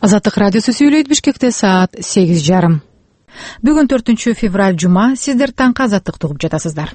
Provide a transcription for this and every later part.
Азаттык радиосу сүйлөйт. Бишкекте саат 8:30. Бүгүн 4 февраль жума. Сиздер таңкы азаттыкты угуп жатасыздар.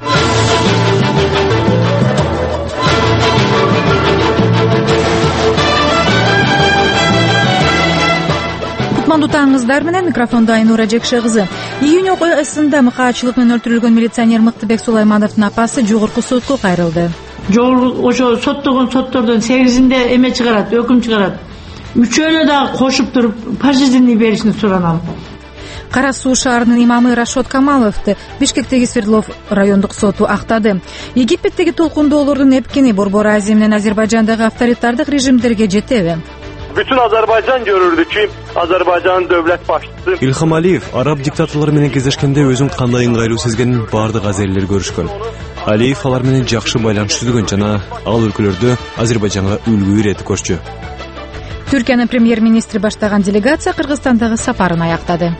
Кутмандуу таңыңыздар менен микрофондо Айнура Жекше кызы. Июнь окуясында мыкаачылык менен өлтүрүлгөн милиционер Мыктыбек Сулаймановдун апасы жогорку сотко кайрылды. Ошо соттогон соттордун 8-inde эме чыгарат, өкүм чыгарат. Үчөөнө дагы кошуп туруп пожизненный беришин суранам. Кара Суу шаарынын имамы Рашод Камаловду Бишкектеги Свердлов райондук соту актады. Египеттеги толкундоолордун эпкини Борбор Азия менен Азербайжандагы авторитардык режимдерге жетеби? Bütün Azerbaycan görürdü ki Azerbaycan'ın devlet başçısı İlham Aliyev Arap diktatorları менен кездешкенде өзүн кандай ыңгайлуу сезгенин бардык азерлер көрүшкөн. Алиев алар менен жакшы байланыш түзгөн жана ал өлкөлөрдө Азербайжанга үлгү иретип көрчү. Түркиянын премьер-министри баштаган делегация Кыргызстандагы сапарын аяктады.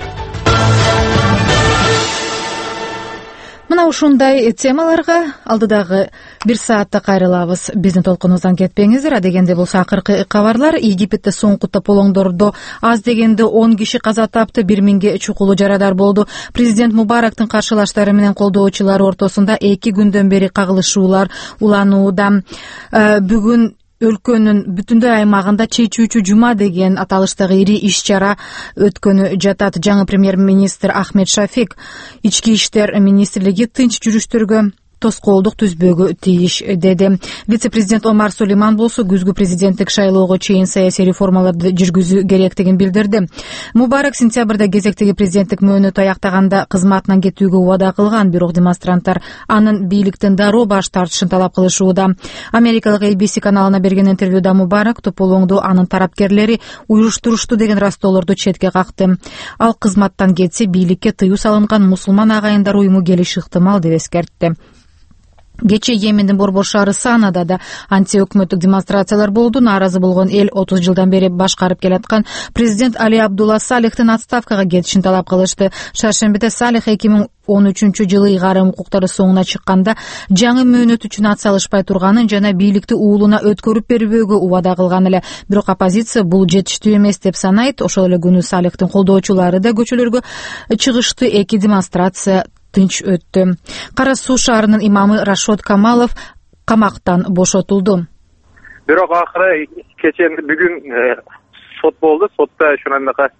Мына ушундай темаларга алдыдагы бир саатта кайрылабыз. Биздин толкунубуздан кетпеңиздер. А дегенде болсо акыркы кабарлар. Египетте соңку тополоңдордо аз дегенде 10 киши каза тапты, 1000ге чукулуу жарадар болду. Президент Мубарактын каршылаштары менен колдоочулары ортосунда 2 күндөн бери кагылышуулар уланууда. Бүгүн өлкөнүн бүтүндөй аймагында чечүүчү жума деген аталыштагы ири иш-чара өткөнү жатат. Жаңы премьер-министр Ахмед Шафик ички иштер министрлиги тынч жүрүштөргө тоскоолдук түзбөгө тийиш деди. Вице-президент Омар Сулейман болсо күзгү президенттик шайлоого чейин саясий реформаларды жүргүзүү керектигин билдирди. Мубарак сентябрда кезектеги президенттик мөөнөтү аяктаганда кызматынан кетүүгө убада кылган, бирок демонстранттар анын бийликтен дароо баш тартышын талап кылышууда. Америкалык ABC каналына берген интервьюда Мубарак тополоңду анын тарапкерлери уюштурушту деген растоолорду четке какты. Ал кызматтан кетсе бийликке тыюу салынган мусулман агайындар уюму келиши ыктымал деп эскертти. Кече Йемендин Борбор шаары Санада да антиөкмөттүк демонстрациялар болду. Нааразы болгон эл 30 жылдан бери башкарып келаткан президент Али Абдулла Салихтин отставкага кетишин талап кылышты. Шаршембиде Салих 2013-жылы ыйгарым укуктары соңуна чыкканда жаңы мөөнөт үчүн ат салышпай турганын жана бийликти уулуна өткөрүп бербөөгө убада кылган эле. Бирок оппозиция бул жетиштүү эмес деп санайт. Ошол эле күнү Салихтин колдоочулары да көчөлөргө чыгышты. 2 демонстрация тынч өттү. Кара Суу шаарынын имамы Рашод Камалов камактан бошотулду. Бирок акыры бүгүн сот болду. Сотто ошондой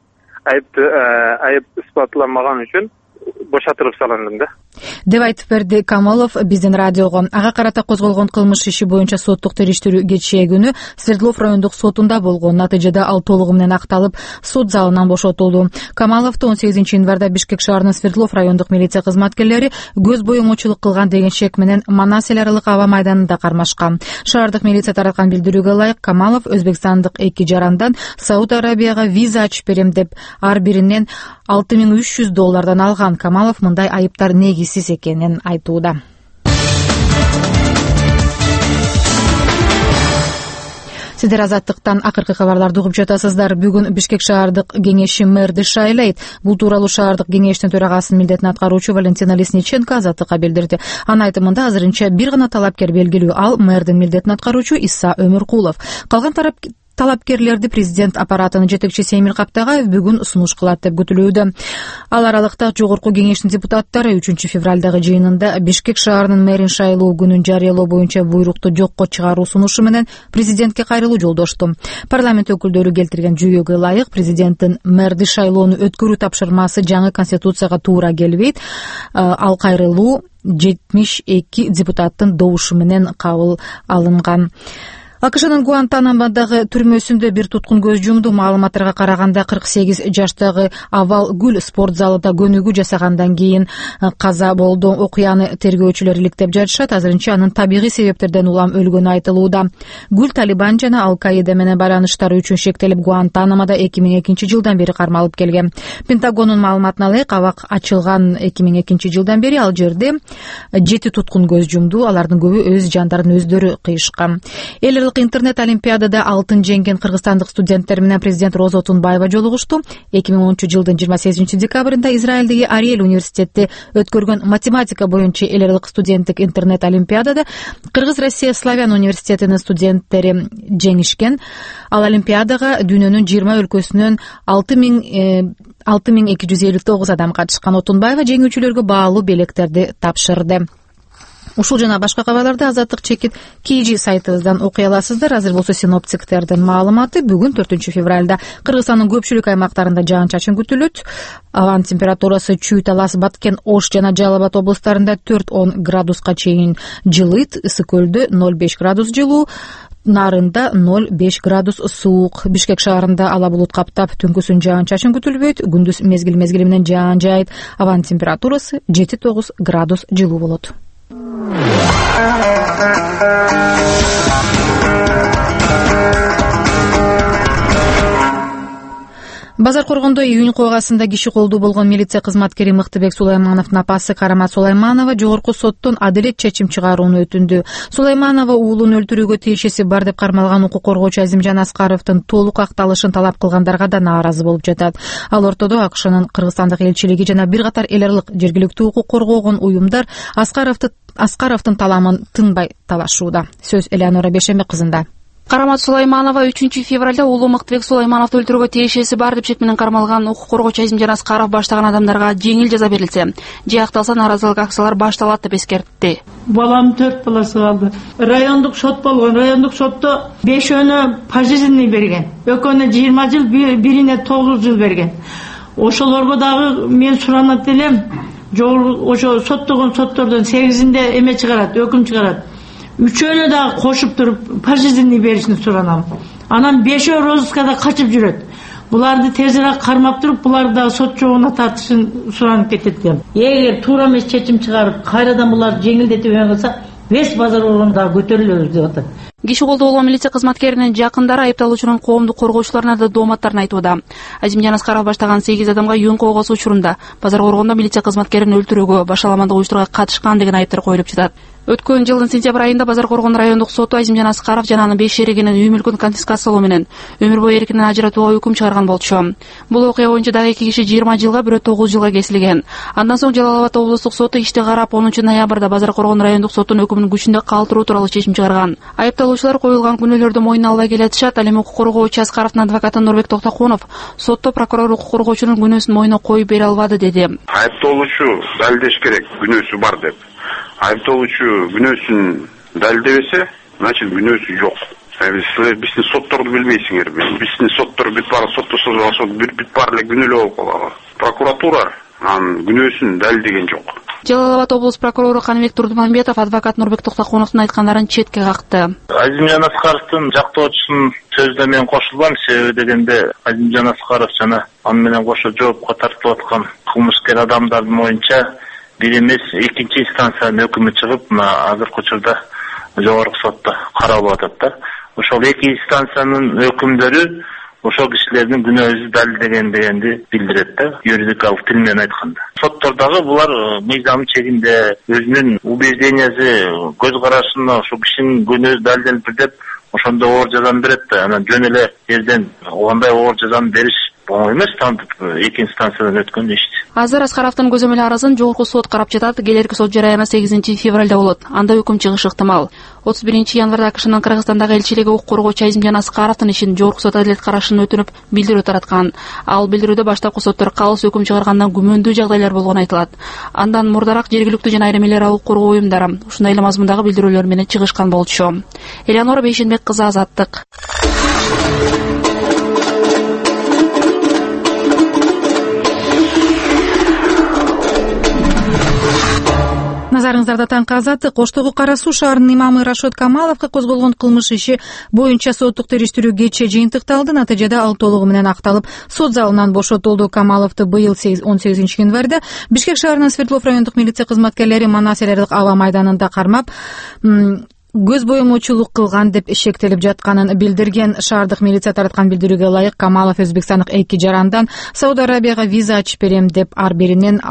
айып испатланмаган үчүн бошотуруп салындым да деп айтып берди Камалов биздин радиого. Ага карата козголгон кылмыш иши боюнча соттук териштирүү кечээ күнү Свердлов райондук сотунда болгон. Натыйжада ал толугу менен акталып, сот залынан бошотулду. Камаловду 18 январда Бишкек шаарынын Свердлов райондук милиция кызматкерлери көз боюңочулук кылган деген шек менен Манас эл аралык аба майданында кармашкан. Шаардык милиция тараткан билдирүүгө ылайык Камалов өзбекстандык 2 жарандан Сауд Арабияга виза ачып берем деп ар биринен $6300 алган. Камалов мындай айыптар негизсиз экенин айтууда. Сиздер азаттыктан акыркы кабарларды угуп жатасыздар. Бүгүн Бишкек шаардык кеңеши мэрди шайлайт. Бул тууралуу шаардык кеңештин төрагасынын милдетин аткаруучу Валентина Лесниченко азаттыкка билдирди. Анын айтымында азырынча бир гана талапкер белгилүү, ал мэрдин милдетин аткаруучу Иса Өмүркулов. Калган талапкерлерди президент аппаратынын жетекчиси Эмил Каптагаев бүгүн сунуш кылат деп күтүлүүдө. Ал аралыкта жогорку кеңештин депутаттары 3 февралдагы жыйынында Бишкек шаарынын мэрин шайлоо күнүн жарыялоо боюнча буйрукту жокко чыгаруу сунушу менен президентке кайрылуу жолдошту. Парламент өкүлдөрү келтирген жүйөгө ылайык президенттин мэрди шайлоону өткөрүү тапшырмасы жаңы конституцияга туура келбейт. Ал кайрылуу 72 депутаттын добушу менен кабыл алынган. АКШнын Гуантанамодагы түрмөсүндө бир туткун көз жумду. Маалыматтарга караганда 48 жаштагы Авал Гүл спорт залында көнүгүү жасагандан кийин каза болду. Окуяны тергөөчүлөр иликтеп жатышат. Азырынча анын табигый себептерден улам өлгөнү айтылууда. Гүл Талибан жана Ал-Каида менен байланыштары үчүн шектелип Гуантанамода 2002 жылдан бери кармалып келген. Пентагондун маалыматына ылайык, абак ачылган 2002 жылдан бери ал жерде 7 туткун көз жумду. Алардын көбү өз жандарын өздөрү кыйышкан. Эл Азиялык интернет олимпиадада алтын жеңген кыргызстандык студенттер менен президент Роза Отунбаева жолугушту. 2010-жылдын 28-декабрында Израилдеги Ариэль университетте өткөргөн математика боюнча эл аралык студенттик интернет олимпиадада Кыргыз Россия Славян университетинин студенттери жеңишкен. Ал олимпиадага дүйнөнүн 20 өлкөсүнөн 6259 адам катышкан. Отунбаева жеңүүчүлөргө баалуу белектерди тапшырды. Ушул жана башка кабарларды Азаттык чекит KG сайтыбыздан окуй аласыздар. Азыр болсо синоптиктердин маалыматы. Бүгүн 4 февралда Кыргызстандын көпчүлүк аймактарында жаан-чачын күтүлөт. Абанын температурасы Чүй, Талас, Баткен, Ош жана Жалал Абад облустарында 4-10 градуска чейин жылыйт. Ысык көлдө 0,5 градус жылуу, Нарында 0,5 градус суук. Бишкек шаарында ала булут каптап, түнкүсүн жаан-чачын күтүлбөйт. Күндүз мезгил менен жаан жайыт. Абанын температурасы 7-9 градус жылуу болот. Базар Коргондо июнь койгасында киши колдуу болгон милиция кызматкери Мыктыбек Сулаймановдун апасы Карамат Сулайманова жогорку соттон адилет чечим чыгарууну өтүндү. Сулайманова уулун өлтүрүүгө тиешеси бар деп кармалган укук коргоочу Азимжан Аскаровдун толук акталышын талап кылгандарга да нааразы болуп жатат. Ал ортодо АКШнын Кыргызстандык элчилиги жана бир катар эл аралык жергиликтүү укук коргоогон уюмдар Аскаровдун таламын тынбай талашууда. Сөз Элеонора Бешембек кызында. Карамат Сулайманова 3 февралда уулу Мыктыбек Сулаймановду өлтүрүүгө тиешеси бар деп шек менен кармалган укук коргоочу Азимжан Аскаров баштаган адамдарга жеңил жаза берилсе, жакталса нааразылык акциялар башталат деп эскертти. Балам 4 баласы калды. Райондук сот болгон. Райондук сотто 5-өнө пожизненный берген. Экөөнө 20 жыл, бирине 9 жыл берген. Ошолорго дагы мен суранат элем. Ошо соттогон соттордон 8-inde эме чыгарат, өкүм чыгарат. Үчөөнө да кошуп туруп пожизненный беришин суранам. Анан 5-өө розыскада качып жүрөт. Буларды тезирээк кармап туруп, буларды да сот жогуна тартышын суранып кетет экен. Эгер туура эмес чечим чыгарып, кайрадан буларды жеңилдетип кылса, вес базар орунда көтөрүлөбүз деп атат. Киши колдоо болгон милиция кызматкеринин жакындары айыпталуучунун коомдук коргоочуларына да дооматтарын айтууда. Азимжан Аскаров баштаган 8 адамга июнь койгосу учурунда базар Коргондо милиция кызматкерин өлтүрүүгө, башаламандык уюштурууга катышкан деген айыптар коюлуп жатат. Өткөн жылдын сентябрь айында Базар Коргондо райондук соту Азимжан Аскаров жана анын 5 шеригинин үй мүлкүн конфискациялоо менен өмүр бою эркинен ажыратууга өкүм чыгарган болчу. Бул окуя боюнча дагы 2 киши 20 жылга, бирөө 9 жылга кесилген. Андан соң Жалал Абад облустук соту ишти карап 10 ноябрда Базар Коргондо райондук сотунун өкүмүн күчүндө калтыруу тууралуу чечим чыгарган. Айыпталуучулар коюлган күнөөлөрдү мойнуна албай келатышат. Ал эми укук коргоочу Аскаровдун адвокаты Нурбек Токтокунов сотто прокурор укук коргоочунун күнөөсүн мойнуна коюп бере албады деди. Айыпталуучу далилдеш керек, күнөөсү бар деп. Айыпталуучу күнөөсүн далилдебесе, значит күнөөсү жок. Силер биздин сотторду билбейсиңер. Биздин соттор бүт баары сотто созулса бүт баары эле күнөөлүү болуп калат. Прокуратура анын күнөөсүн далилдеген жок. Жалал Абад облус прокурору Каныбек Турдумамбетов адвокат Нурбек Токтокуновдун айткандарын четке какты. Азимжан Аскаровдун жактоочусунун сөзүнө мен кошулбайм. Себеби дегенде Азимжан Аскаров жана аны менен кошо жоопко тартылып аткан кылмыскер адамдардын боюнча бир эмес, экинчи инстанциянын өкүмү чыгып, азыркы учурда жогорку сотто каралып атат да. Ошол эки инстанциянын өкүмдөрү ошол кишилердин күнөөсү далилдеген дегенди билдирет да, юридикалык тил менен айтканда. Соттордагы булар мыйзам чегинде өзүнүн убеждениясы, көз карашына ошол кишинин күнөөсү далилденип деп ошондо оор жазаны берет да. Анан жөн эле жерден андай оор жазаны бериш оңой эмес, тантип эки инстанциядан өткөн ишти. Азыр Аскаровдун көзөмөл арызын жогорку сот карап жатат. Келерки сот жараяны 8 февралда болот. Анда өкүм чыгышы ыктымал. 31 январда АКШнын Кыргызстандагы элчилиги укук коргоочу Азимжан Аскаровдун ишин жогорку сот адилет карашын өтүнүп билдирүү тараткан. Ал билдирүүдө баштапкы соттор калыс өкүм чыгаргандан күмөндүү жагдайлар болгону айтылат. Андан мурдараак жергиликтүү жана айрым эле укук коргоо уюмдары ушундай эле мазмундагы билдирүүлөр менен чыгышкан болчу. Элеонора Бейшенбек кызы, Азаттык. Назарыңыздарда таңкы Азаттык. Оштогу Кара Суу шаарынын имамы Рашод Камаловго козголгон кылмыш иши боюнча соттук териштирүү кечээ жыйынтыкталды. Натыйжада ал толугу менен акталып, сот залынан бошотулду. Камаловду быйыл 18 январда Бишкек шаарынын Свердлов райондук милиция кызматкерлери Манас эл аралык аба майданында кармап, көз боемочулук кылган деп шектелип жатканын билдирген. Шаардык милиция тараткан билдирүүгө ылайык Камалов өзбекстандык 2 жарандан Сауд Арабияга виза ачып берем деп ар биринен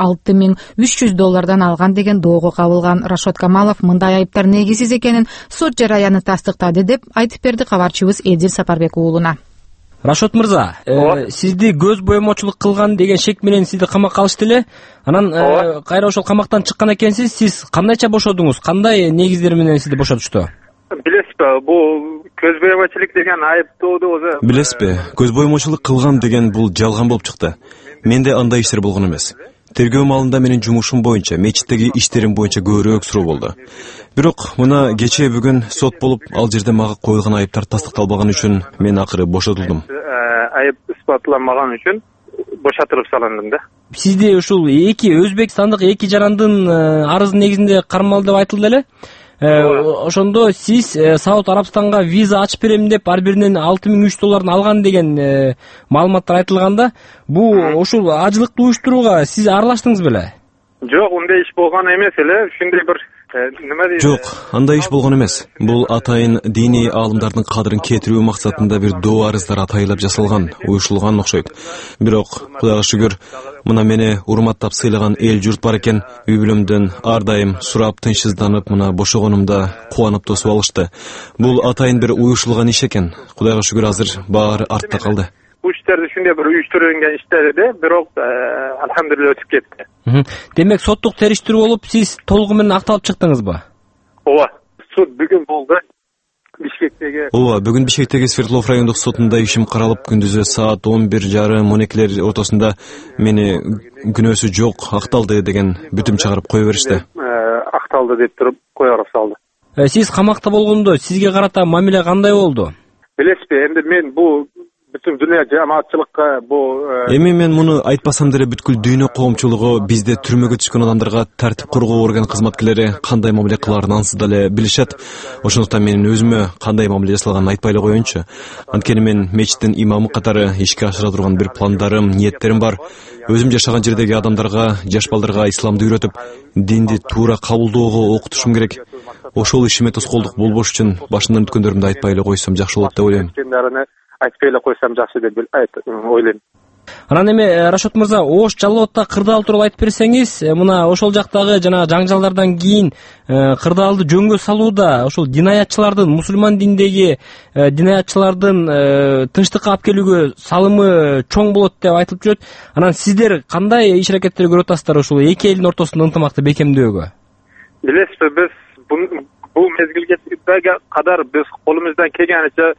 $6300 алган деген доого кабылган. Рашод Камалов мындай айыптар негизсиз экенин сот жараяны тастыктады деп айтып берди кабарчыбыз Эдил Сапарбек уулуна. Рашод мырза, сизди көз боемочулук кылган деген шек менен сизди камакка алышты эле. Анан кайра ошол камактан чыккан экенсиз. Сиз кандайча бошодуңуз? Кандай негиздер менен сизди бошотушту? Билесизби, бул көз боемочулук деген айыптоодо өзү. Билесизби, көз боемочулук кылган деген бул жалган болуп чыкты. Менде андай иштер болгон эмес. Тергөө маалында менин жумушум боюнча, мечиттеги иштерим боюнча көбүрөөк суроо болду. Бирок мына кечээ бүгүн сот болуп, ал жерде мага коюлган айыптар тастыкталбаган үчүн мен акыры бошотулдум. Айып испатланмаган үчүн бошотулуп салындым да. Сизди ушул Өзбекстандык 2 жарандын арызы негизинде кармалды деп айтылды эле. Ошондо сиз Сауд Арабстанга виза ачып берем деп ар биринен $6300 алган деген маалыматтар айтылганда, бул ошол ажылыктуу уюштурууга сиз аралаштыңыз беле? Жок, андай иш болгон эмес эле. Ушундай бир Жок, андай иш болгон эмес. Бул атайын диний аалымдардын кадырын кетирүү максатында бир доо арыздар атайлап жасалган, уюшулган окшойт. Бирок Кудайга шүгүр, мына мени урматтап сыйлаган эл журт бар экен. Үй бүлөмдөн ар дайым сурап тынчсызданып, мына бошогонумда кубанып тосуп алышты. Бул атайын бир уюшулган иш экен. Кудайга шүгүр, азыр баары артта калды. Bu işlerde ушундай бир уюштурулган иштерде бирок алхамдулилlah өтүп кетти. Демек соттук териштирүү болуп, сиз толугу менен акталып чыктыңызбы? Ооба, суд бүгүн болду. Бишкектеги. Ооба, бүгүн Бишкектеги Свердлов райондук сотунда ишим каралып, күндүзү саат 11:30-12 ортосунда мени күнөөсү жок, акталды деген бүтүм чыгарып кое беришти. Акталды деп туруп коюп салды. Сиз камакта болгондо сизге карата мамиле кандай болду? Билесизби, энди мен бул бүтүн дүйнө жамаатчылыкка эми мен муну айтпасам деле бүткүл дүйнө коомчулугу бизде түрмөгө түшкөн адамдарга тартип коргоо орган кызматкерлери кандай мамиле кылаарын ансыз деле билишет. Ошондуктан менин өзүмө кандай мамиле жасалганын айтпай эле коеюнчу. Анткени мен мечиттин имамы катары ишке ашыра турган бир пландарым, ниеттерим бар. Өзүм жашаган жердеги адамдарга, жаш балдарга исламды үйрөтүп, динди туура кабылдоого окутушум керек. Ошол ишиме тоскоолдук болбош үчүн башынан өткөндөрүмдү айтпай эле койсом жакшы болот деп ойлойм. Айтпай эле койсом жакшы деп ойлойм. Анан эми Рашод мырза, Ош Жалал-Абадта кырдаал тууралуу айтып берсеңиз, мына ошол жактагы жана жаңжалдардан кийин кырдаалды жөнгө салууда ошол динаятчылардын, мусулман диндеги динаятчылардын тынчтыкка алып келүүгө салымы чоң болот деп айтылып жүрөт. Анан сиздер кандай иш аракеттер көрүп атасыздар ошол эки элдин ортосунда ынтымакты бекемдөөгө? Билесизби, биз бул мезгилге кадар биз колумуздан келгениче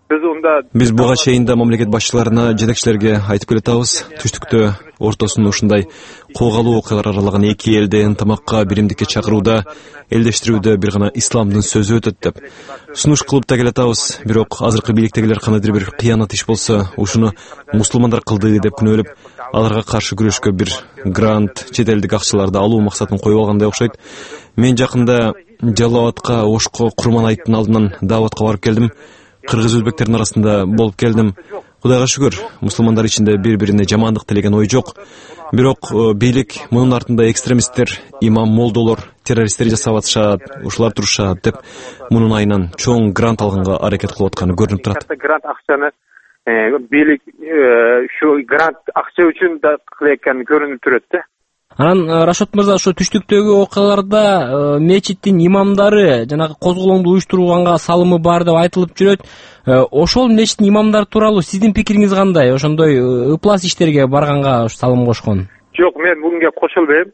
Биз буга чейин да мамлекет башчыларына, жетекчилерге айтып келатабыз. Түштүктө ортосун ушундай коогалуу окуялар аралаган эки элди ынтымакка, биримдикке чакырууда, элдештирүүдө бир гана исламдын сөзү өтөт деп сунуш кылып да келатабыз. Бирок азыркы бийликтегилер кандайдыр бир кыянат иш болсо, ушуну мусулмандар кылды деп күнөөлөп, аларга каршы күрөшкө бир грант, чет элдик акчаларды алуу максатын коюп алгандай окшойт. Мен жакында Жалал-Абадка, Ошко Курман айттын алдынан дааватка барып келдим. Кыргыз өзбектердин арасында болуп келдим. Кудайга шүгүр, мусулмандар ичинде бири-бирине жамандык тилеген ой жок. Бирок бийлик мунун артында экстремисттер, имам молдолор, террористтер жасап атышат, ушулар турушат деп мунун айынан чоң грант алганга аракет кылып атканы көрүнүп турат. Грант акчаны бийлик ушу грант акча үчүн да кылып экени көрүнүп турат да. Анан Рашод мырза, ошо түштүктөгү окуяларда мечиттин имамдары жанагы козголоңду уюштурганга салымы бар деп айтылып жүрөт. Ошол мечиттин имамдары тууралуу сиздин пикириңиз кандай? Ошондой ыплас иштерге барганга салым кошкон? Жок, мен буга кошулбайм.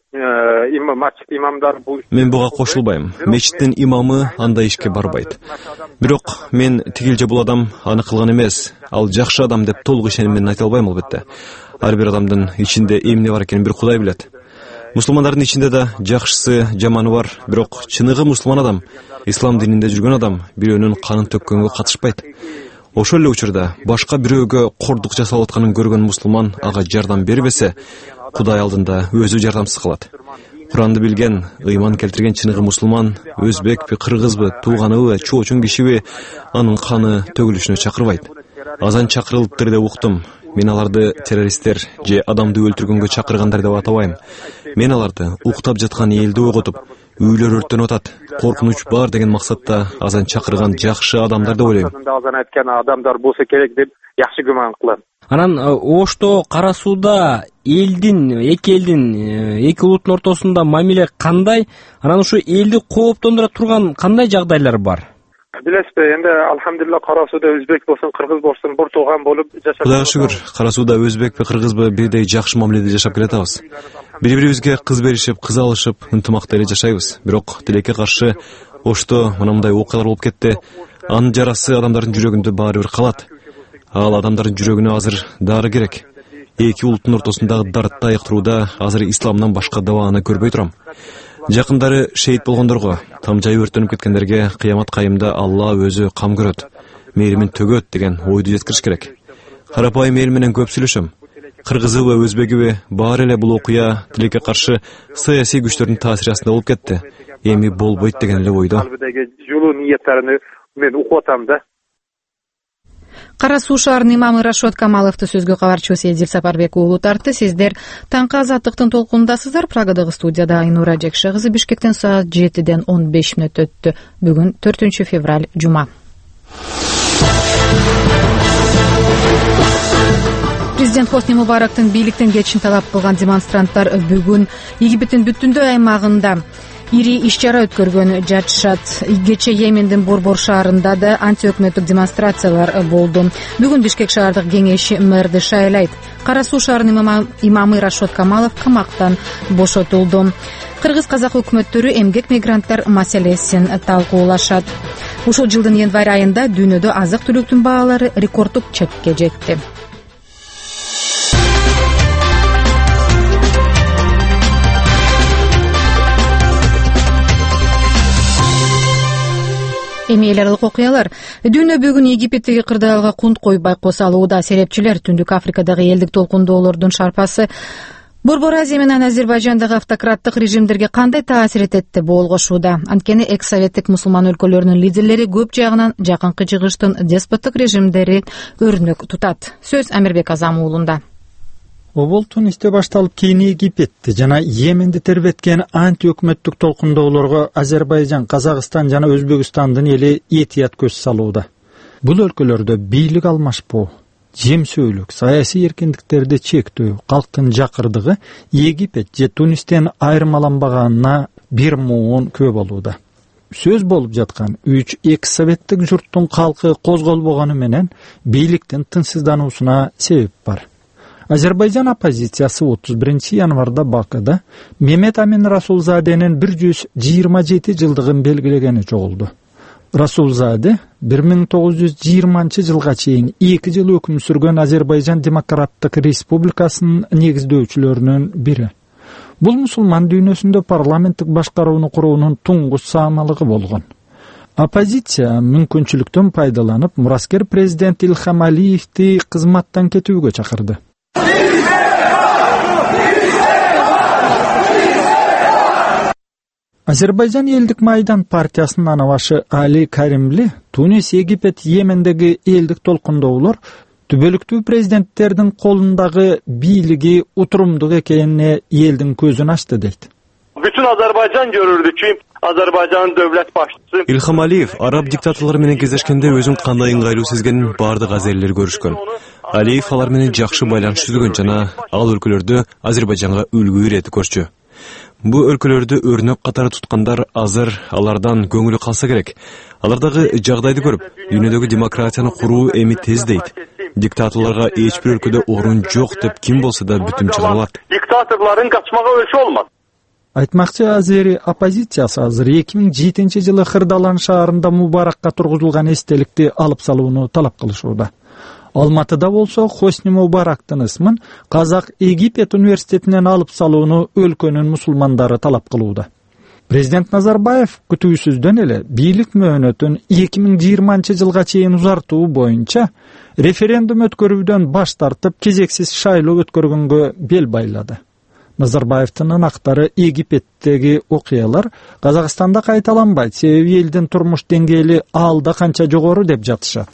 Имамдар бул Мен буга кошулбайм. Мечиттин имамы андай ишке барбайт. Бирок мен тигилже бул адам аны кылган эмес, ал жакшы адам деп толук ишеним менен айта албайм албетте. Ар бир адамдын ичинде эмне бар экенин бир Кудай билет. Мусулмандардын ичинде да жакшысы, жаманы бар, бирок чыныгы мусулман адам, ислам дининде жүргөн адам бирөөнүн канын төккөнгө катышпайт. Ошол эле учурда башка бирөөгө кордук жасалып атканын көргөн мусулман ага жардам бербесе, Кудай алдында өзү жардамсыз калат. Куранды билген, ыйман келтирген чыныгы мусулман, өзбекпи, кыргызбы, тууганыбы, чоочун кишиби анын каны төгүлүшүнө чакырбайт. Азан чакырылыптыр деп уктум. Мен аларды террористтер же адамды өлтүргөнгө чакыргандар деп атабайм. Мен аларды уктап жаткан элди ойготуп, үйлөр өрттөнүп атат. Коркунуч бар деген максатта азан чакырган жакшы адамдар деп ойлойм. Азан айткан адамдар болсо керек деп жакшы күмөн кылам. Анан Ошто, Кара Сууда эки улуттун ортосунда мамиле кандай? Анан ушу элди кооптондура турган кандай жагдайлар бар? Билесизби, энди алхамдулилла Кара Сууда өзбек болсун, кыргыз болсун, бир тууган болуп жашап. Кудайга шүгүр, Кара Сууда өзбекпи, кыргызбы бирдей жакшы мамиледе жашап келатабыз. Бири-бирибизге кыз беришип, кыз алышып, ынтымакта эле жашайбыз. Бирок тилекке каршы Ошто мындай окуялар болуп кетти. Анын жарасы адамдардын жүрөгүндө баары бир калат. Ал адамдардын жүрөгүнө азыр дары керек. Эки улуттун ортосундагы дартты айыктырууда азыр исламдан башка дабааны көрбөй турам. Жакындары шейит болгондорго, тамжайы өртөнүп кеткендерге кыямат кайымда Алла өзү кам көрөт, мээримин төгөт деген ойду жеткириш керек. Карапайым эл менен көп сүйлөшөм. Кыргызыбы, өзбегиби, баары эле бул окуя тилекке каршы саясий күчтөрдүн таасири астында болуп кетти. Эми болбойт деген эле ойдо. Жолу ниеттерин мен угуп атам да. Кара Суу шаарынын имамы Рашод Камаловду сөзгө кабарчыбыз Эдил Сапарбек уулу тартты. Сиздер таңкы азаттыктын толкунундасыздар. Прагадагы студияда Айнура Жекше кызы. Бишкектен саат 7:15 өттү. Бүгүн 4 февраль жума. Президент Хосни Мубарактын бийликтен кетишин талап кылган демонстранттар бүгүн Египеттин бүтүндөй аймагында ири иш-чара өткөргөн жатышат. Кечээ Йемендин Борбор шаарында да антиөкмөттүк демонстрациялар болду. Бүгүн Бишкек шаардык кеңеши мэрди шайлайт. Кара Суу шаарынын имамы Рашод Камалов камактан бошотулду. Кыргыз-казак өкмөттөрү эмгек мигранттар маселесин талкуулашат. Ушул жылдын январь айында дүйнөдө азык-түлүктүн баалары рекорддук чекке жетти. Эми эл аралык окуялар. Дүйнө бүгүн Египеттеги кырдаалга кунт койбой косалууда. Серепчилер Түндүк Африкадагы элдик толкундоолордун шарпасы Борбор Азия менен Азербайжандагы автократтык режимдерге кандай таасир этет деп болгошууда. Анткени экс-советтик мусулман өлкөлөрүнүн лидерлери көп жагынан жакынкы жыгыштын деспоттук режимдери өрнөк тутат. Сөз Амирбек Азам уулунда. Обол Тунисте башталып кийин Египетти жана Йеменди тербеткен антиөкмөттүк толкундоолорго Азербайжан, Казакстан жана Өзбекстандын эли этият көз салууда. Бул өлкөлөрдө бийлик алмашпоо, жем сөйлөк, саясий эркиндиктерди чектөө, калктын жакырдыгы Египет же Тунистен айырмаланбаганына бир муун күбө болууда. Сөз болуп жаткан 3 экс-советтик журттун калкы козголбогону менен бийликтин тынчсыздануусуна себеп бар. Азербайжан оппозициясы 31 январда Бакыда Мемет Амин Расулзаденин 127 жылдыгын белгилегени чогулду. Расулзаде 1920 жылга чейин 2 жыл өкүм сүргөн Азербайжан Демократтык Республикасынын негиздөөчүлөрүнүн бири. Бул мусулман дүйнөсүндө парламенттик башкарууну куруунун туңгуч саамалыгы болгон. Оппозиция мүмкүнчүлүктөн пайдаланып мураскер президент Илхам Алиевди кызматтан кетүүгө чакырды. Азербайжан элдик майдан партиясынын анабашы Али Каримли Тунис, Египет, Йемендеги элдик толкундоолор түбөлүктүү президенттердин колундагы бийлиги утурумдук экенине элдин көзүн ачты дейт. Bütün Azerbaycan görürdü ki Azerbaycan'ın devlet başçısı İlham Aliyev Arap diktatorları менен кездешкенде өзүн кандай ыңгайлуу сезгенин бардык азерлер көрүшкөн. Алиев алар менен жакшы байланыш түзгөн жана ал өлкөлөрдө Азербайжанга үлгү иретип көрчү. Бу өлкөлөрдү өрнөк катары туткандар азыр алардан көңүлү калса керек. Алардагы жагдайды көрүп, дүйнөдөгү демократияны куруу эми тез дейт. Диктаторлорго эч бир өлкөдө орун жок деп ким болсо да бүтүн чыгарылат. Diktatörlerin kaçmağa ölçü olmaz. Айтмакчы Азери оппозициясы азыр 2007 жылы Кырдаалан шаарында Мубаракка тургузулган эстеликти алып салууну талап кылышууда. Алматыда болсо Хосни Мубарактын ысмын Казак Египет университетинен алып салууну өлкөнүн мусулмандары талап кылууда. Президент Назарбаев күтүүсүздөн эле бийлик мөөнөтүн 2020 жылга чейин узартуу боюнча референдум өткөрүүдөн баш тартып кезексиз шайлоо өткөргөнгө бел байлады. Назарбаевдин ынактары Египеттеги окуялар Казакстанда кайталанбайт, себеби элдин турмуш деңгээли алда канча жогору деп жатышат.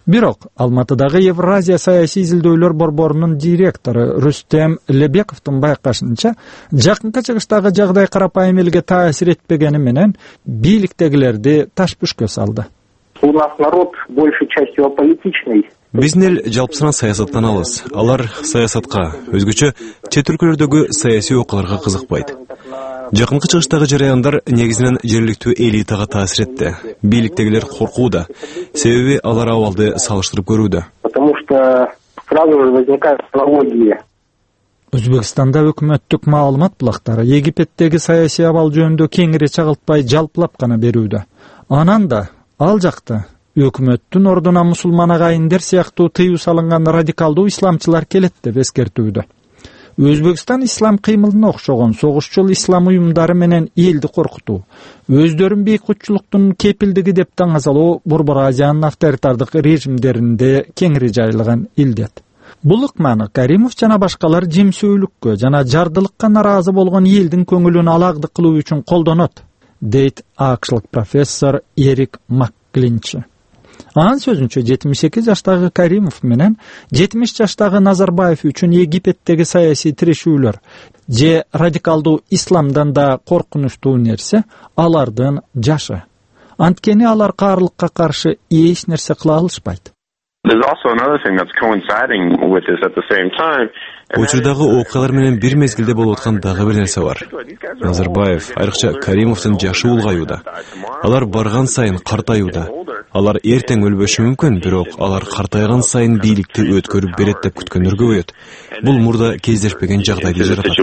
Бирок Алматыдагы Евразия саясий изилдөөлөр борборунун директору Рустем Лебековдун байкашынча, жакынкы чыгыштагы жагдай карапайым элге таасир этпегени менен бийликтегилерди таш-пүшкө салды. У нас народ большей частью аполитичный. Биздин эл жалпысынан саясаттан алыс. Алар саясатка, өзгөчө чет өлкөлөрдөгү саясий окуяларга кызыкпайт. Жакынкы чыгыштагы жараяндар негизинен жергиликтүү элитага таасир этти. Бийликтегилер коркууда, себеби алар абалды салыштырып көрүүдө. Потому что сразу же возникает аналогия. Өзбекстанда өкмөттүк маалымат булактары Египеттеги саясий абал жөнүндө кеңири чагылтпай жалпылап гана берүүдө. Анан да ал жакта өкмөттүн ордуна мусулман агайындер сыяктуу тыюу салынган радикалдуу исламчылар келет деп эскертүүдө. Өзбекстан ислам кыймылына окшогон согушчул ислам уюмдары менен элди коркутуу, өздөрүн бейкутчулуктун кепилдиги деп таңазалоо Борбор Азиянын авторитардык режимдеринде кеңири жайылган илдет. Бул ыкманы Каримов жана башкалар жемсөөлүккө жана жардылыкка наразы болгон элдин көңүлүн алагды кылуу үчүн колдонот, дейт акшлык профессор Эрик Макклинч. Анын сөзүнчө 72 жаштагы Каримов менен 70 жаштагы Назарбаев үчүн Египеттеги саясий тирешүүлөр же радикалдуу исламдан да коркунучтуу нерсе алардын жашы. Анткени алар каарлыкка каршы эч нерсе кыла алышпайт. Учурдагы окуялар менен бир мезгилде болуп аткан дагы бир нерсе бар. Назарбаев, айрыкча Каримовдун жашы улгаюуда. Алар барган сайын картаюуда. Алар эртең өлбөшү мүмкүн, бирок алар картайган сайын бийликти өткөрүп берет деп күткөндөр көбөйөт. Бул мурда кездешпеген жагдайды жаратат,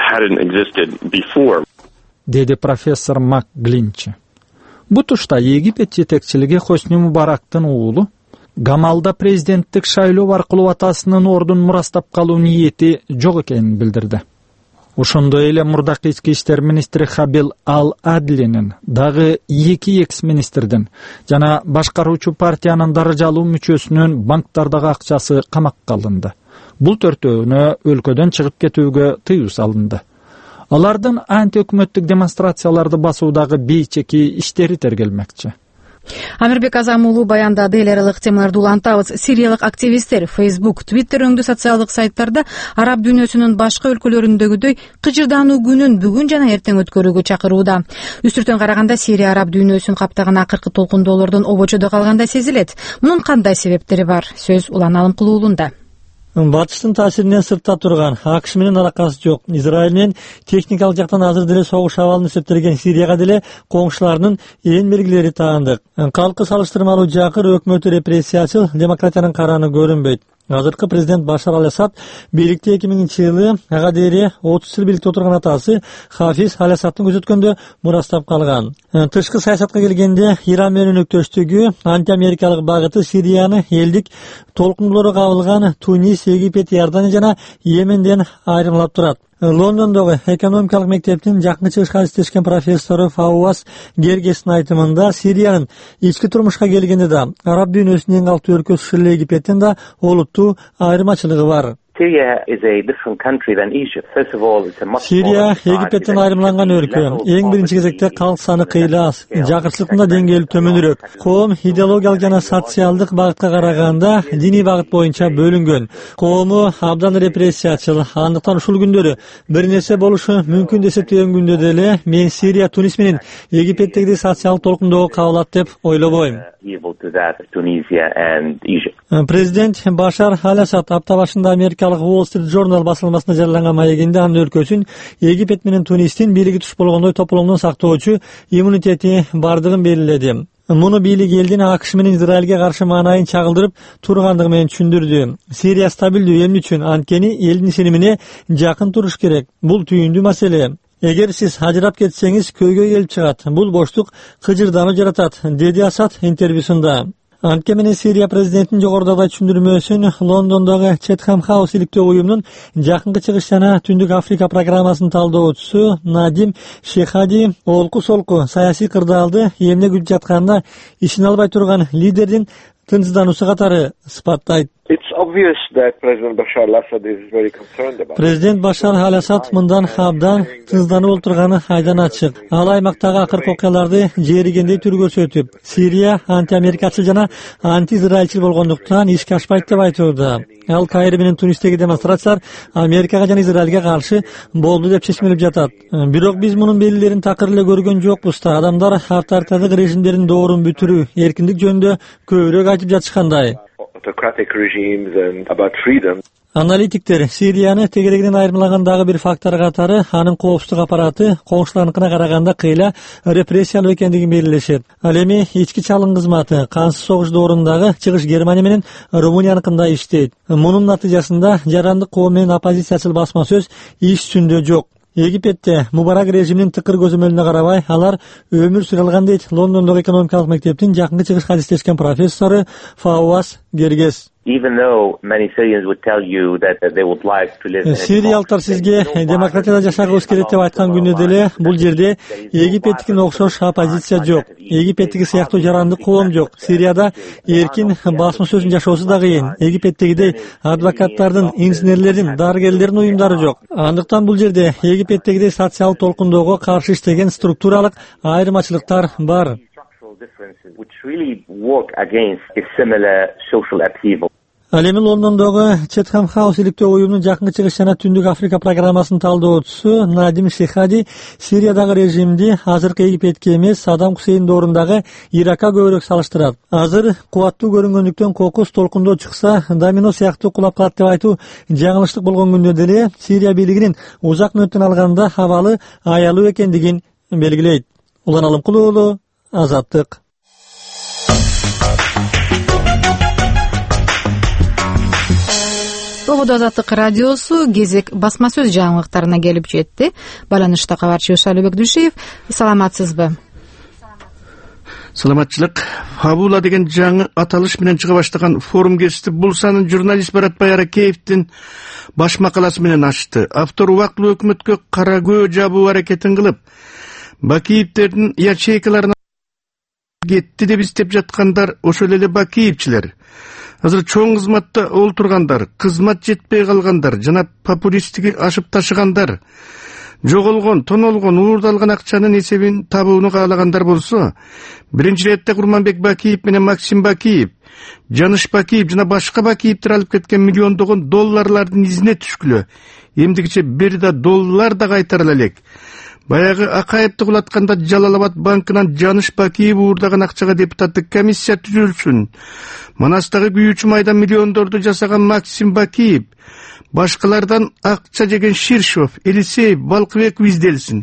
деди профессор Макглинч. Бу тушта Египет жетекчилиги Хосни Мубарактын уулу Гамалда президенттик шайлоо аркылуу атасынын ордун мурастап калуу ниети жок экенин билдирди. Ошондой эле мурдакы ички иштер министри Хабил Ал-Адлинин дагы 2 экс-министрдин жана башкаруучу партиянын даражалуу мүчөсүнүн банктардагы акчасы камакка алынды. Бул төртөөнө өлкөдөн чыгып кетүүгө тыюу салынды. Алардын антиөкмөттүк демонстрацияларды басуудагы бейчеки иштери тергелмекчи. Амирбек Азам уулу баяндады. Эл аралык темаларды улантабыз. Сириялык активисттер Facebook, Twitter өңдүү социалдык сайттарда араб дүйнөсүнүн башка өлкөлөрүндөгүдөй кыжырдануу күнүн бүгүн жана эртең өткөрүүгө чакырууда. Үстүртөн караганда Сирия араб дүйнөсүн каптаган акыркы толкундоолордун обочодо калгандай сезилет. Мунун кандай себептери бар? Сөз Улан Алымкул уулунда. Батыштын таасиринен сыртта турган, АКШ менен алакасы жок, Израиль менен техникалык жактан азыр деле согуш абалын эсептелген Сирияга деле коңшуларынын ээн белгилери таандык. Калкы салыштырмалуу жакыр, өкмөтү репрессиячыл, демократиянын караны көрүнбөйт. Азыркы президент Башар Ал-Асад бийликте 2000-жылы ага дейин 30 жыл бийликте отурган атасы Хафиз Ал-Асадтын көрсөткөндө мурастап калган. Тышкы саясатка келгенде Иран менен өктөштүгү антиамерикалык багыты Сирияны элдик толкундуулары кабылган Тунис, Египет, Иордания жана Йеменден айрымлап турат. Лондондогу экономикалык мектептин жакынкы чыгышка иштешкен профессору Фауаз Гергестин айтымында Сириянын ички турмушка келгенде да араб дүйнөсүнүн эң калктуу өлкөсү ушул Египеттен да олуттуу айырмачылыгы бар. Сирия Египеттен айрымланган өлкө. Эң биринчи кезекте калк саны кыйла аз, жакырчылыктын да деңгээли төмөнүрөөк. Коом идеологиялык жана социалдык багытка караганда диний багыт боюнча бөлүнгөн. Коому абдан репрессиячыл, андыктан ушул күндөрү бир нерсе болушу мүмкүн деп эсептеген күндө деле мен Сирия, Тунис менен Египеттеги социалдык толкундоого кабылат деп ойлобойм. Президент Башар Ал-Асад апта башында Америкалык Wall Street Journal басылмасында жарыяланган маегинде анын өлкөсүн Египет менен Тунистин бийлиги туш болгондой тополоңдон сактоочу иммунитети бардыгын белгиледи. Муну бийлик элдин АКШ менен Израилге каршы маанайын чагылдырып тургандыгы менен түшүндүрдү. Сирия стабилдүү эмне үчүн? Анткени элдин сенимине жакын туруш керек. Бул түйүндүү маселе. Эгер сиз ажырап кетсеңиз көйгөй келип чыгат. Бул боштук кыжырдануу жаратат, деди Асад интервьюсунда. Анткени менен Сирия президентинин жогорудагы түшүндүрмөсүн Лондондогу Chatham House иликтөө уюмунун жакынкы чыгыш жана Түндүк Африка программасынын талдоочусу Надим Шехади олку-солку саясий кырдаалды эмне күтүп жатканына ишине албай турган лидердин тынчсыздануусу катары сыпаттайт. Президент Башар ал-Асад мындан абдан тызданып отурганы айдан ачык. Ал аймактагы акыркы окуяларды жеригендей түр көрсөтүп, Сирия анти-америкачыл жана анти-израилчил болгондуктан ишке ашпайт деп айтууда. Ал Кайро менен Тунистеги демонстрациялар Америкага жана Израилге каршы болду деп чечмелеп жатат. Бирок биз мунун белгилерин такыр эле көргөн жокпуз да. Адамдар авторитардык режимдердин доорун бүтүрүү, эркиндик жөнүндө көбүрөөк айтып жатышкандай. Аналитиктер Сирияны тегерегинен айырмалаган дагы бир фактор катары анын коопсуздук аппараты коңшуларыныкына караганда кыйла репрессиялуу экендигин белгилешет. Ал эми ички чалым кызматы кансыз согуш доорундагы чыгыш Германия менен Румынияныкында иштейт. Мунун натыйжасында жарандык коом менен оппозициячыл басма сөз иш жүзүндө жок. Египетте Мубарак режиминин тыкыр көзөмөлүнө карабай алар өмүр сүрө алган дейт Лондондогу экономикалык мектептин жакынкы чыгышка адистешкен профессору Фауаз Гергес. Сириялыктар сизге демократияда жашагыбыз келет деп айткан күндө деле бул жерде Египеттикине окшош оппозиция жок. Египеттики сыяктуу жарандык коом жок. Сирияда эркин басма сөзүн жашоосу да кыйын. Египеттегидей адвокаттардын, инженерлердин, дарыгерлердин уюмдары жок. Андыктан бул жерде Египеттегидей социалдык толкундоого каршы иштеген структуралык айырмачылыктар бар. Ал эми Лондондогу Четхэм Хаус иликтөө уюмунун жакынкы чыгыш жана Түндүк Африка программасынын талдоочусу Надим Шехади Сириядагы режимди азыркы Египетке эмес Саддам Хусейн доорундагы Иракка көбүрөөк салыштырат. Азыр кубаттуу көрүнгөндүктөн кокус толкундоо чыкса, домино сыяктуу кулап калат деп айтуу жаңылыштык болгон күндө деле Сирия бийлигинин узак мөөнөттөн алганда абалы аялуу экендигин белгилейт. Улан Алымкулуу уулу, Азаттык. Ободо Азаттык радиосу кезек басма сөз жаңылыктарына келип жетти. Байланышта кабарчы Шалыбек Дүйшеев. Саламатсызбы? Саламатчылык. Фабула деген жаңы аталыш менен чыга баштаган форум кесип бул санын журналист Баратбай Аракеевдин баш макаласы менен ачты. Автор убактылуу өкмөткө кара көө жабуу аракетин кылып, Бакиевдердин ячейкаларына кетти деп издеп жаткандар ошол эле Бакиевчилер. Азыр чоң кызматта олтургандар, кызмат жетпей калгандар жана популисттиги ашып ташыгандар, жоголгон, тонолгон, уурдалган акчанын эсебин табууну каалагандар болсо, биринчи иретте Курманбек Бакиев менен Максим Бакиев, Жаныш Бакиев жана башка Бакиевдер алып кеткен миллиондогон долларлардын изине түшкүлө. Эмдигиче бир да доллар да кайтарыла элек. Баягы Акаевди кулатканда Жалалабад банкынан Жаныш Бакиев уурдаган акчага депутаттык комиссия түзүлсүн. Манастагы күйүүчү майдан миллиондорду жасаган Максим Бакиев, башкалардан акча жеген Ширшов, Элисеев, Балкыбеков изделсин.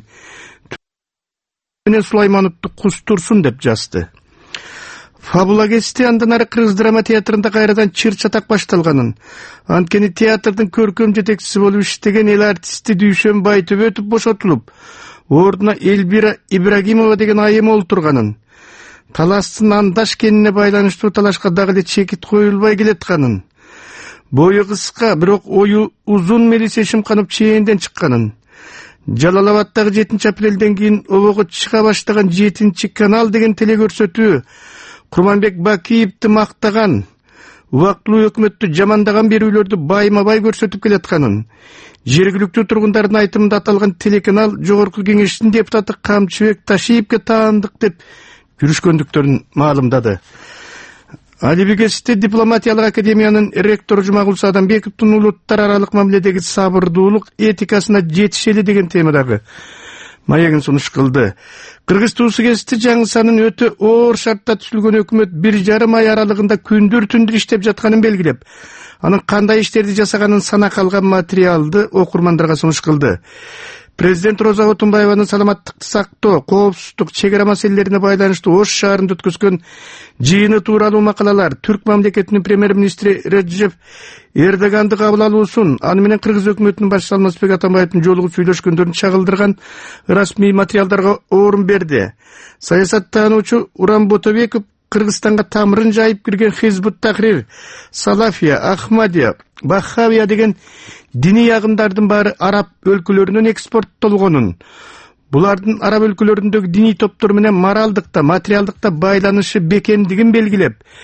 Менен Сулаймановду кустурсун деп жазды. Фабула кести андан ары Кыргыз драма театрында кайрадан чыр-чатак башталганын, анткени театрдын көркөм жетекчиси болуп иштеген эл артисти Дүйшөн Байтөбөтов бошотулуп, ордуна Эльбира Ибрагимова деген айым олтурганын, таластын андаш кенине байланыштуу талашка дагы эле чекит коюлбай келатканын, бою кыска бирок ою узун Мелис Эшимканов чейинден чыкканын, Жалалабадтагы 7-апрелден кийин обого чыга баштаган 7-канал деген телекөрсөтүү Курманбек Бакиевди мактаган, убактылуу өкмөттү жамандаган берүүлөрдү байма-бай көрсөтүп келатканын, жергиликтүү тургундардын айтымында аталган телеканал Жогорку Кеңештин депутаты Камчыбек Ташиевге таандык деп жүрүшкөндүктөрүн маалымдады. Алибекесте дипломатиялык академиянын ректору Жумагул Садамбековдун улуттар аралык мамиледеги сабырдуулук этикасына жетишели деген темадагы маегин сунуш кылды. Кыргыз туусу кести жаңы санын өтө оор шартта түзүлгөн өкмөт 1,5 ай аралыгында күндүр-түндүр иштеп жатканын белгилеп, анын кандай иштерди жасаганын санак алган материалды окурмандарга сунуш кылды. Президент Роза Отунбаеванын саламаттыкты сактоо, коопсуздук, чек ара маселелерине байланыштуу Ош шаарында өткөзгөн жыйыны тууралуу макалалар, Түрк мамлекетинин премьер-министри Реджеп Эрдоганды кабыл алуусун, аны менен Кыргыз өкмөтүнүн башчысы Алмазбек Атамбаевдин жолугуп сүйлөшкөндөрүн чагылдырган расмий материалдарга орун берди. Саясаттануучу Урам Ботобеков Кыргызстанга тамырын жайып кирген Хизбут Тахрир, Салафия, Ахмадия, Бахавия деген диний агымдардын баары араб өлкөлөрүнөн экспорттолгонун, булардын араб өлкөлөрүндөгү диний топтор менен моралдыкта, материалдыкта байланышы бекемдигин белгилеп,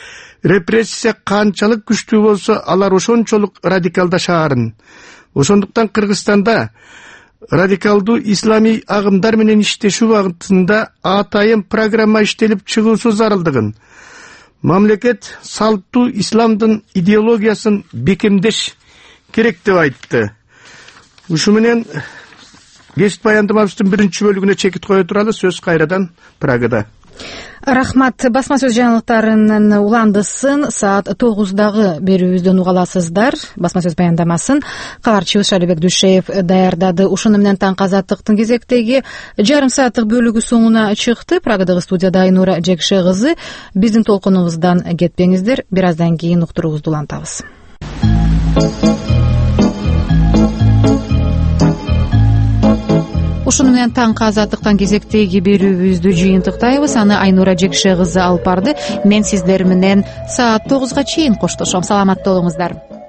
репрессия канчалык күчтүү болсо алар ошончолук радикалдашаарын. Ошондуктан Кыргызстанда радикалдуу исламий агымдар менен иштешүү багытында атайын программа иштелип чыгуусу зарылдыгын, мамлекет салттуу исламдын идеологиясын бекемдеш керек деп айтты. Ушу менен кесип баяндамабыздын биринчи бөлүгүнө чекит кое туралы. Сөз кайрадан Прагада. Рахмат. Басма сөз жаңылыктарынын уландысын саат 9-дагы берүүбүздөн уга аласыздар. Басма сөз баяндамасын кабарчыбыз Шалибек Дүйшеев даярдады. Ушуну менен таңкы азаттыктын кезектеги жарым сааттык бөлүгү соңуна чыкты. Прагадагы студияда Айнура Жекше кызы. Биздин толкунубуздан кетпеңиздер. Бир аздан кийин уктуруубузду улантабыз. Ушуну менен таңкы азаттыктан кезектеги берүүбүздү жыйынтыктайбыз. Аны Айнура Жекше кызы алып барды. Мен сиздер менен саат 9-га чейин коштошом. Саламатта болуңуздар.